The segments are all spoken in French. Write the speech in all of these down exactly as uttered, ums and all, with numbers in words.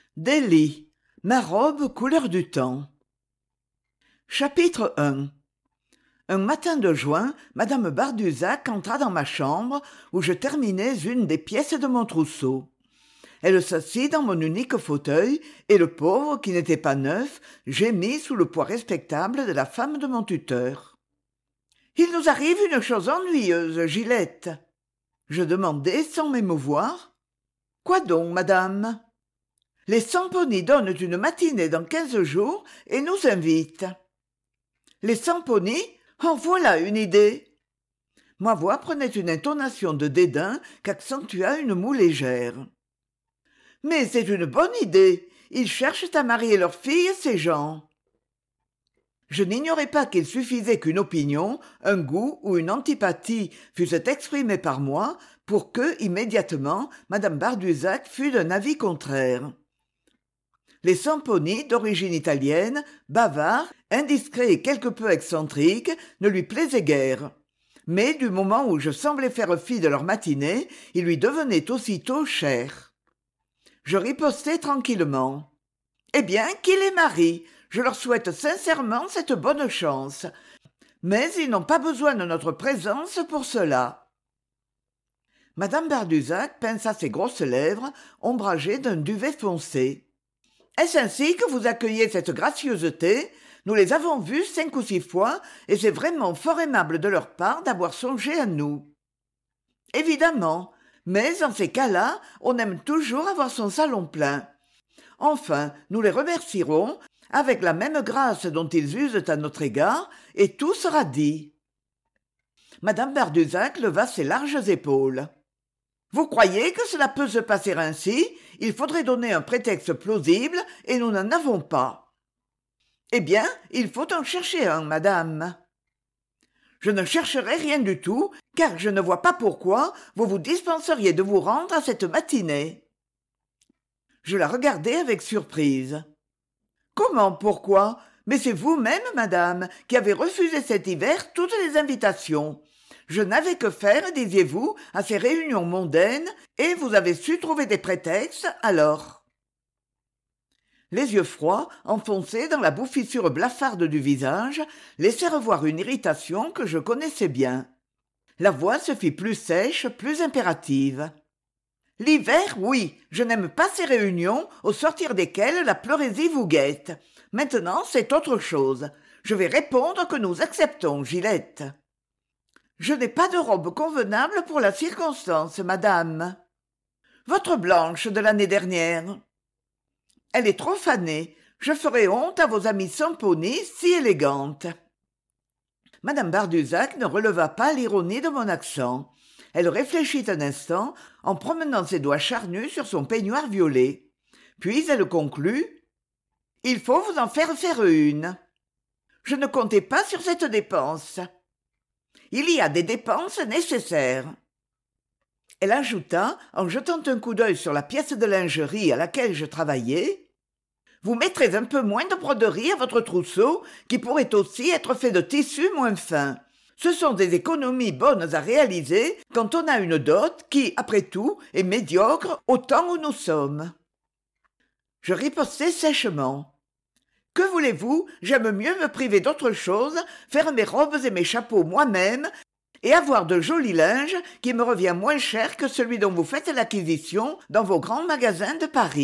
Delhi, ma robe couleur du temps. Chapitre un. Un matin de juin, madame Barduzac entra dans ma chambre où je terminais une des pièces de mon trousseau. Elle s'assit dans mon unique fauteuil et le pauvre, qui n'était pas neuf, gémit sous le poids respectable de la femme de mon tuteur. « Il nous arrive une chose ennuyeuse, Gilette. » Je demandai sans m'émouvoir. « Quoi donc, madame ?» Les Samponis donnent une matinée dans quinze jours et nous invitent. Les Samponis? En voilà une idée. Ma voix prenait une intonation de dédain qu'accentua une moue légère. Mais c'est une bonne idée. Ils cherchent à marier leur fille, ces gens. Je n'ignorais pas qu'il suffisait qu'une opinion, un goût ou une antipathie fussent exprimés par moi pour que, immédiatement, madame Barduzac fût d'un avis contraire. Les Samponis, d'origine italienne, bavards, indiscrets et quelque peu excentriques, ne lui plaisaient guère. Mais du moment où je semblais faire fi de leur matinée, ils lui devenaient aussitôt chers. Je ripostai tranquillement. « Eh bien, qu'il les marie. Je leur souhaite sincèrement cette bonne chance. Mais ils n'ont pas besoin de notre présence pour cela. » Madame Barduzac pinça ses grosses lèvres, ombragées d'un duvet foncé. Est-ce ainsi que vous accueillez cette gracieuseté? Nous les avons vus cinq ou six fois, et c'est vraiment fort aimable de leur part d'avoir songé à nous. Évidemment, mais en ces cas-là, on aime toujours avoir son salon plein. Enfin, nous les remercierons, avec la même grâce dont ils usent à notre égard, et tout sera dit. Madame Barduzac leva ses larges épaules. Vous croyez que cela peut se passer ainsi? Il faudrait donner un prétexte plausible, et nous n'en avons pas. Eh bien, il faut en chercher un, madame. Je ne chercherai rien du tout, car je ne vois pas pourquoi vous vous dispenseriez de vous rendre à cette matinée. Je la regardai avec surprise. Comment, pourquoi? Mais c'est vous-même, madame, qui avez refusé cet hiver toutes les invitations. Je n'avais que faire, disiez-vous, à ces réunions mondaines, et vous avez su trouver des prétextes, alors. Les yeux froids, enfoncés dans la bouffissure blafarde du visage, laissèrent voir une irritation que je connaissais bien. La voix se fit plus sèche, plus impérative. L'hiver, oui, je n'aime pas ces réunions au sortir desquelles la pleurésie vous guette. Maintenant, c'est autre chose. Je vais répondre que nous acceptons, Gilette. Je n'ai pas de robe convenable pour la circonstance, madame. Votre blanche de l'année dernière. Elle est trop fanée. Je ferai honte à vos amies Samponis si élégantes. Madame Barduzac ne releva pas l'ironie de mon accent. Elle réfléchit un instant en promenant ses doigts charnus sur son peignoir violet. Puis elle conclut. « Il faut vous en faire faire une. » Je ne comptais pas sur cette dépense. Il y a des dépenses nécessaires. Elle ajouta, en jetant un coup d'œil sur la pièce de lingerie à laquelle je travaillais, « Vous mettrez un peu moins de broderie à votre trousseau, qui pourrait aussi être fait de tissu moins fin. Ce sont des économies bonnes à réaliser quand on a une dot qui, après tout, est médiocre au temps où nous sommes. » Je ripostai sèchement. « Que voulez-vous, j'aime mieux me priver d'autre chose, faire mes robes et mes chapeaux moi-même, et avoir de jolis linges qui me revient moins cher que celui dont vous faites l'acquisition dans vos grands magasins de Paris. »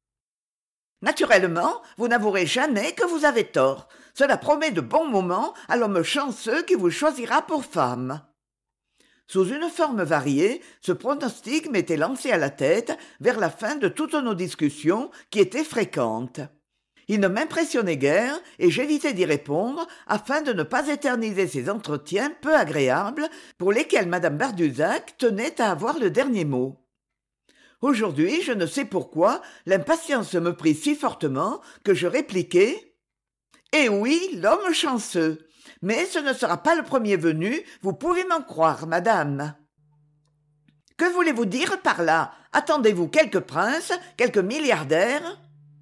Naturellement, vous n'avouerez jamais que vous avez tort. Cela promet de bons moments à l'homme chanceux qui vous choisira pour femme. Sous une forme variée, ce pronostic m'était lancé à la tête vers la fin de toutes nos discussions qui étaient fréquentes. Il ne m'impressionnait guère et j'évitais d'y répondre afin de ne pas éterniser ces entretiens peu agréables pour lesquels madame Barduzac tenait à avoir le dernier mot. Aujourd'hui, je ne sais pourquoi, l'impatience me prit si fortement que je répliquai « Eh oui, l'homme chanceux, mais ce ne sera pas le premier venu, vous pouvez m'en croire, madame. » « Que voulez-vous dire par là? Attendez-vous quelques princes, quelques milliardaires ?»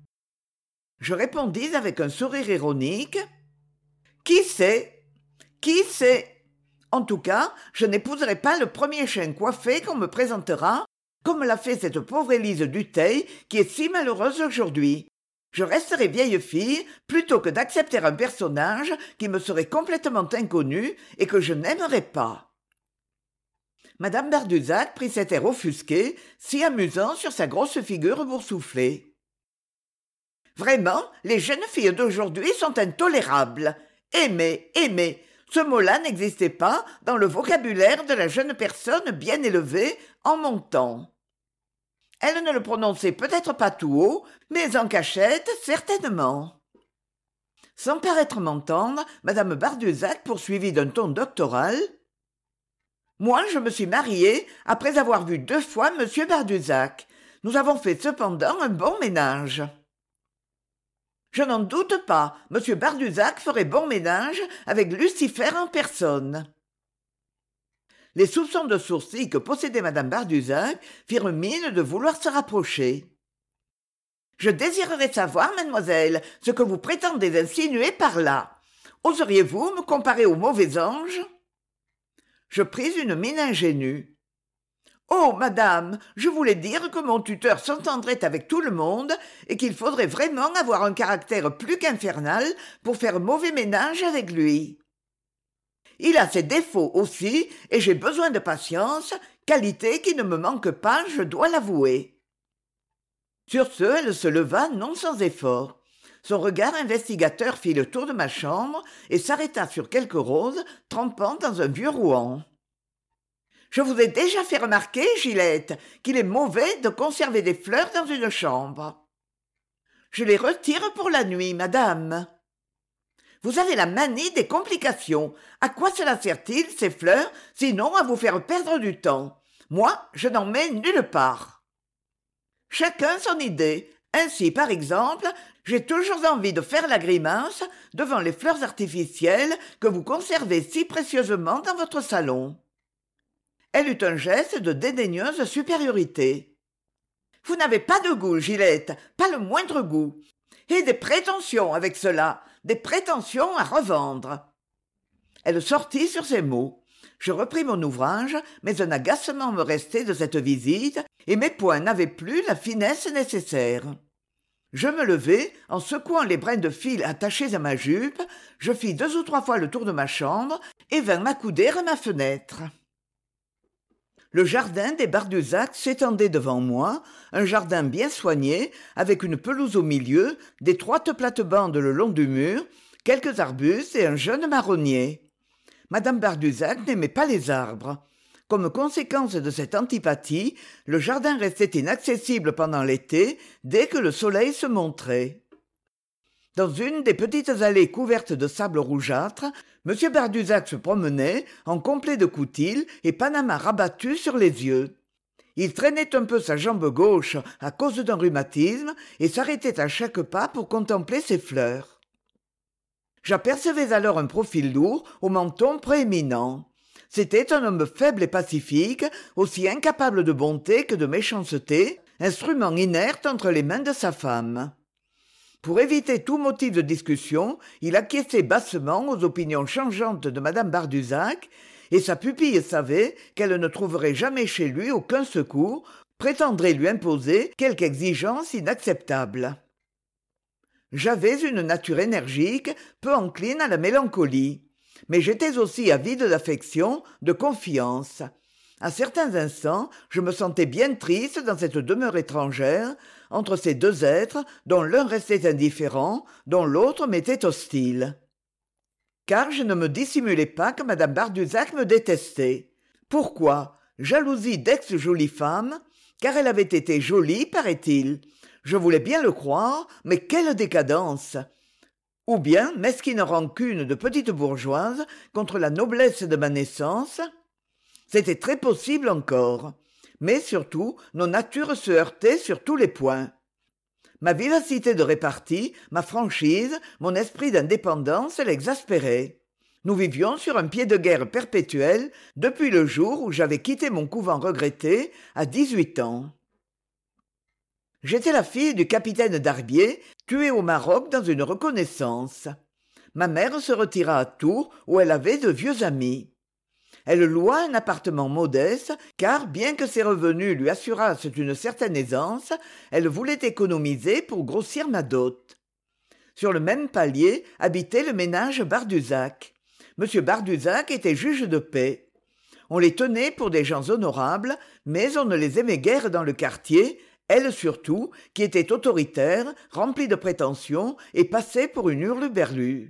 Je répondis avec un sourire ironique. « Qui sait? Qui sait? En tout cas, je n'épouserai pas le premier chien coiffé qu'on me présentera, comme l'a fait cette pauvre Élise Dutheil qui est si malheureuse aujourd'hui. Je resterai vieille fille plutôt que d'accepter un personnage qui me serait complètement inconnu et que je n'aimerais pas. Madame Barduzac prit cet air offusqué, si amusant sur sa grosse figure boursouflée. Vraiment, les jeunes filles d'aujourd'hui sont intolérables. Aimer, aimer, ce mot-là n'existait pas dans le vocabulaire de la jeune personne bien élevée en mon temps. Elle ne le prononçait peut-être pas tout haut, mais en cachette, certainement. Sans paraître m'entendre, madame Barduzac poursuivit d'un ton doctoral. « Moi, je me suis mariée après avoir vu deux fois monsieur Barduzac. Nous avons fait cependant un bon ménage. » Je n'en doute pas, monsieur Barduzac ferait bon ménage avec Lucifer en personne. Les soupçons de sourcils que possédait madame Barduzac firent mine de vouloir se rapprocher. « Je désirerais savoir, mademoiselle, ce que vous prétendez insinuer par là. Oseriez-vous me comparer au mauvais ange ?» Je pris une mine ingénue. « Oh, madame, je voulais dire que mon tuteur s'entendrait avec tout le monde et qu'il faudrait vraiment avoir un caractère plus qu'infernal pour faire mauvais ménage avec lui. Il a ses défauts aussi et j'ai besoin de patience, qualité qui ne me manque pas, je dois l'avouer. » Sur ce, elle se leva non sans effort. Son regard investigateur fit le tour de ma chambre et s'arrêta sur quelques roses trempant dans un vieux rouan. « Je vous ai déjà fait remarquer, Gilette, qu'il est mauvais de conserver des fleurs dans une chambre. »« Je les retire pour la nuit, madame. »« Vous avez la manie des complications. À quoi cela sert-il, ces fleurs, sinon à vous faire perdre du temps? Moi, je n'en mets nulle part. » Chacun son idée. Ainsi, par exemple, j'ai toujours envie de faire la grimace devant les fleurs artificielles que vous conservez si précieusement dans votre salon. Elle eut un geste de dédaigneuse supériorité. « Vous n'avez pas de goût, Gilette, pas le moindre goût. Et des prétentions avec cela, des prétentions à revendre. » Elle sortit sur ces mots. Je repris mon ouvrage, mais un agacement me restait de cette visite, et mes poings n'avaient plus la finesse nécessaire. Je me levai, en secouant les brins de fil attachés à ma jupe, je fis deux ou trois fois le tour de ma chambre et vins m'accouder à ma fenêtre. Le jardin des Barduzac s'étendait devant moi, un jardin bien soigné, avec une pelouse au milieu, d'étroites plates-bandes le long du mur, quelques arbustes et un jeune marronnier. Madame Barduzac n'aimait pas les arbres. Comme conséquence de cette antipathie, le jardin restait inaccessible pendant l'été, dès que le soleil se montrait. Dans une des petites allées couvertes de sable rougeâtre, M. Barduzac se promenait, en complet de coutil et panama rabattu sur les yeux. Il traînait un peu sa jambe gauche à cause d'un rhumatisme et s'arrêtait à chaque pas pour contempler ses fleurs. J'apercevais alors un profil lourd, au menton proéminent. C'était un homme faible et pacifique, aussi incapable de bonté que de méchanceté, instrument inerte entre les mains de sa femme. Pour éviter tout motif de discussion, il acquiesçait bassement aux opinions changeantes de madame Barduzac, et sa pupille savait qu'elle ne trouverait jamais chez lui aucun secours, prétendrait lui imposer quelque exigence inacceptable. J'avais une nature énergique, peu encline à la mélancolie, mais j'étais aussi avide d'affection, de confiance. À certains instants, je me sentais bien triste dans cette demeure étrangère, entre ces deux êtres dont l'un restait indifférent, dont l'autre m'était hostile. Car je ne me dissimulais pas que madame Barduzac me détestait. Pourquoi? Jalousie d'ex-jolie femme? Car elle avait été jolie, paraît-il. Je voulais bien le croire, mais quelle décadence! Ou bien mesquine rancune de petite bourgeoise contre la noblesse de ma naissance? C'était très possible encore. Mais surtout, nos natures se heurtaient sur tous les points. Ma vivacité de répartie, ma franchise, mon esprit d'indépendance l'exaspéraient. Nous vivions sur un pied de guerre perpétuel depuis le jour où j'avais quitté mon couvent regretté à dix-huit ans. J'étais la fille du capitaine Darbier, tué au Maroc dans une reconnaissance. Ma mère se retira à Tours où elle avait de vieux amis. Elle loua un appartement modeste, car, bien que ses revenus lui assurassent une certaine aisance, elle voulait économiser pour grossir ma dot. Sur le même palier habitait le ménage Barduzac. M. Barduzac était juge de paix. On les tenait pour des gens honorables, mais on ne les aimait guère dans le quartier, elle surtout, qui était autoritaire, remplie de prétentions et passait pour une hurluberlue.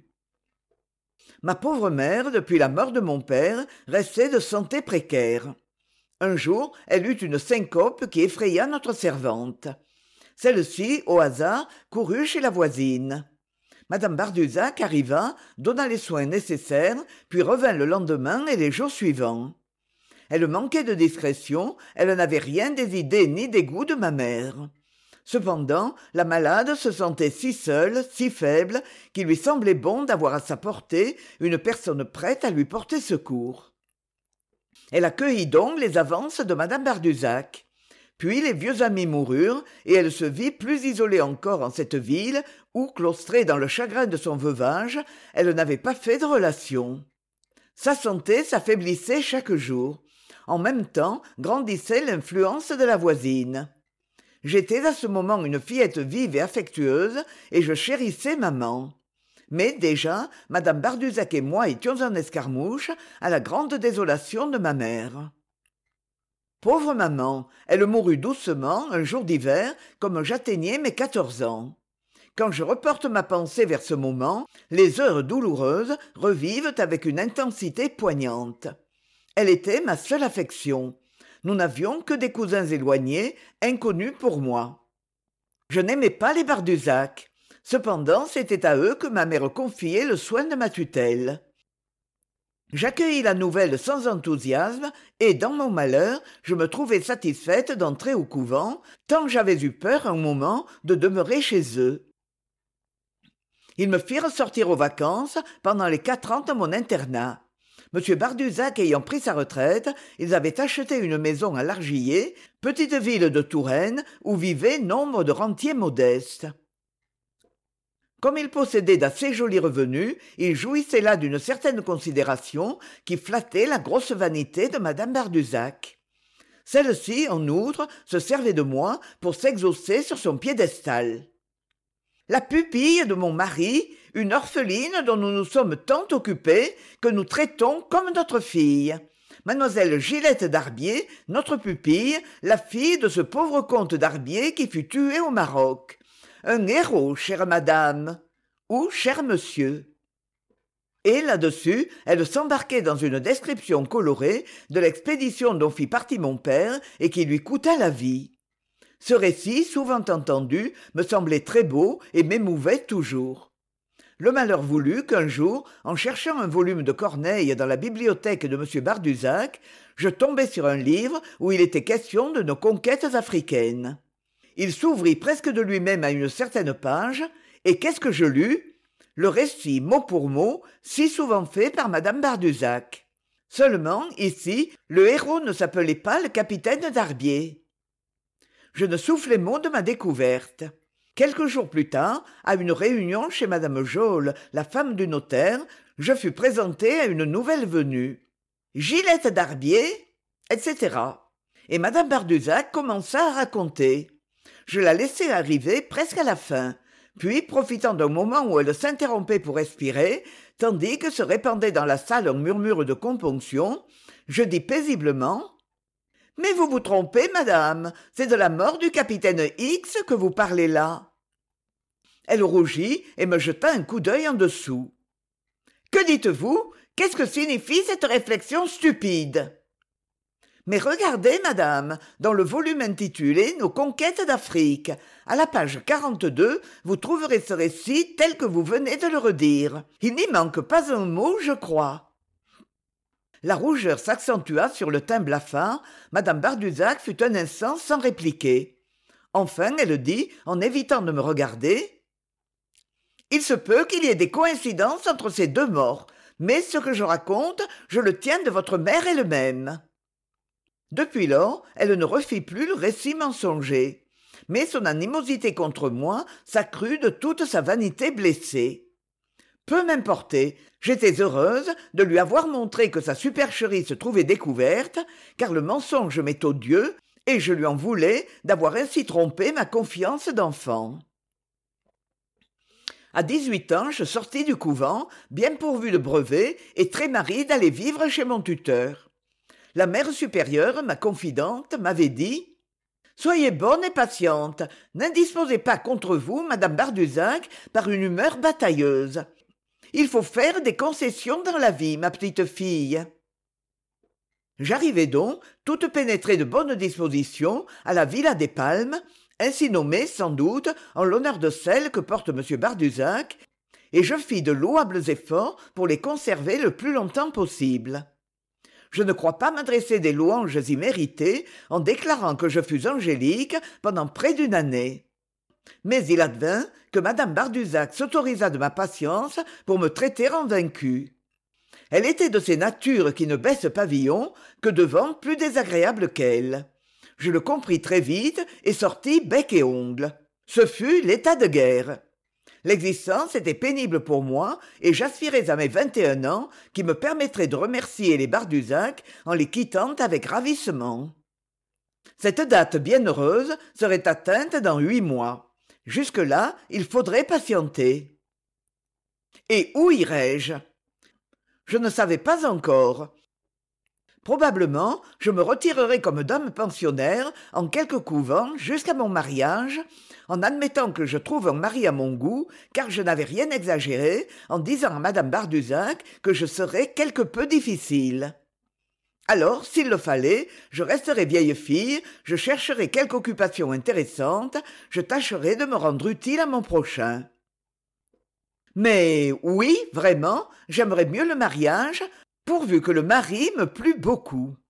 Ma pauvre mère, depuis la mort de mon père, restait de santé précaire. Un jour, elle eut une syncope qui effraya notre servante. Celle-ci, au hasard, courut chez la voisine. Madame Barduzac arriva, donna les soins nécessaires, puis revint le lendemain et les jours suivants. Elle manquait de discrétion, elle n'avait rien des idées ni des goûts de ma mère. Cependant, la malade se sentait si seule, si faible, qu'il lui semblait bon d'avoir à sa portée une personne prête à lui porter secours. Elle accueillit donc les avances de madame Barduzac. Puis les vieux amis moururent, et elle se vit plus isolée encore en cette ville où, claustrée dans le chagrin de son veuvage, elle n'avait pas fait de relations. Sa santé s'affaiblissait chaque jour. En même temps, grandissait l'influence de la voisine. J'étais à ce moment une fillette vive et affectueuse, et je chérissais maman. Mais déjà, madame Barduzac et moi étions en escarmouche, à la grande désolation de ma mère. Pauvre maman, elle mourut doucement, un jour d'hiver, comme j'atteignais mes quatorze ans. Quand je reporte ma pensée vers ce moment, les heures douloureuses revivent avec une intensité poignante. Elle était ma seule affection. Nous n'avions que des cousins éloignés, inconnus pour moi. Je n'aimais pas les Barduzac. Cependant, c'était à eux que ma mère confiait le soin de ma tutelle. J'accueillis la nouvelle sans enthousiasme, et, dans mon malheur, je me trouvai satisfaite d'entrer au couvent, tant j'avais eu peur un moment de demeurer chez eux. Ils me firent sortir aux vacances pendant les quatre ans de mon internat. M. Barduzac ayant pris sa retraite, ils avaient acheté une maison à l'Argillet, petite ville de Touraine, où vivaient nombre de rentiers modestes. Comme ils possédaient d'assez jolis revenus, ils jouissaient là d'une certaine considération qui flattait la grosse vanité de madame Barduzac. Celle-ci, en outre, se servait de moi pour s'exaucer sur son piédestal. La pupille de mon mari, une orpheline dont nous nous sommes tant occupés que nous traitons comme notre fille. Mademoiselle Gilette d'Arbier, notre pupille, la fille de ce pauvre comte d'Arbier qui fut tué au Maroc. Un héros, chère madame, ou cher monsieur. Et là-dessus, elle s'embarquait dans une description colorée de l'expédition dont fit partie mon père et qui lui coûta la vie. Ce récit, souvent entendu, me semblait très beau et m'émouvait toujours. Le malheur voulut qu'un jour, en cherchant un volume de Corneille dans la bibliothèque de M. Barduzac, je tombai sur un livre où il était question de nos conquêtes africaines. Il s'ouvrit presque de lui-même à une certaine page, et qu'est-ce que je lus ? Le récit mot pour mot, si souvent fait par madame Barduzac. Seulement, ici, le héros ne s'appelait pas le capitaine d'Arbier. Je ne soufflai mot de ma découverte. Quelques jours plus tard, à une réunion chez madame Geôle, la femme du notaire, je fus présenté à une nouvelle venue. Gilette d'Arbier, et cetera. Et madame Barduzac commença à raconter. Je la laissai arriver presque à la fin, puis, profitant d'un moment où elle s'interrompait pour respirer, tandis que se répandait dans la salle un murmure de componction, je dis paisiblement « Mais vous vous trompez, madame, c'est de la mort du capitaine X que vous parlez là. » Elle rougit et me jeta un coup d'œil en dessous. « Que dites-vous ? Qu'est-ce que signifie cette réflexion stupide ?» Mais regardez, madame, dans le volume intitulé « Nos conquêtes d'Afrique », à la page quarante-deux, vous trouverez ce récit tel que vous venez de le redire. Il n'y manque pas un mot, je crois. La rougeur s'accentua sur le teint blafard. Madame Barduzac fut un instant sans répliquer. Enfin, elle dit, en évitant de me regarder, « Il se peut qu'il y ait des coïncidences entre ces deux morts, mais ce que je raconte, je le tiens de votre mère elle-même. » Depuis lors, elle ne refit plus le récit mensonger, mais son animosité contre moi s'accrut de toute sa vanité blessée. Peu m'importait, j'étais heureuse de lui avoir montré que sa supercherie se trouvait découverte, car le mensonge m'est odieux, et je lui en voulais d'avoir ainsi trompé ma confiance d'enfant. À dix-huit ans, je sortis du couvent, bien pourvu de brevets et très marie d'aller vivre chez mon tuteur. La mère supérieure, ma confidente, m'avait dit « Soyez bonne et patiente, n'indisposez pas contre vous, madame Barduzac, par une humeur batailleuse. Il faut faire des concessions dans la vie, ma petite fille. » J'arrivai donc, toute pénétrée de bonnes dispositions, à la Villa des Palmes, ainsi nommée, sans doute, en l'honneur de celle que porte M. Barduzac, et je fis de louables efforts pour les conserver le plus longtemps possible. Je ne crois pas m'adresser des louanges imméritées en déclarant que je fus angélique pendant près d'une année. Mais il advint que madame Barduzac s'autorisa de ma patience pour me traiter en vaincue. Elle était de ces natures qui ne baissent pavillon que devant plus désagréable qu'elle. Je le compris très vite et sortis bec et ongles. Ce fut l'état de guerre. L'existence était pénible pour moi et j'aspirais à mes vingt et un ans qui me permettraient de remercier les Barduzac en les quittant avec ravissement. Cette date bien heureuse serait atteinte dans huit mois. Jusque-là, il faudrait patienter. Et où irais-je ? Je ne savais pas encore. Probablement, je me retirerai comme dame pensionnaire en quelque couvent jusqu'à mon mariage, en admettant que je trouve un mari à mon goût, car je n'avais rien exagéré en disant à madame Barduzac que je serais quelque peu difficile. Alors, s'il le fallait, je resterai vieille fille, je chercherai quelque occupation intéressante, je tâcherai de me rendre utile à mon prochain. Mais oui, vraiment, j'aimerais mieux le mariage, pourvu que le mari me plût beaucoup.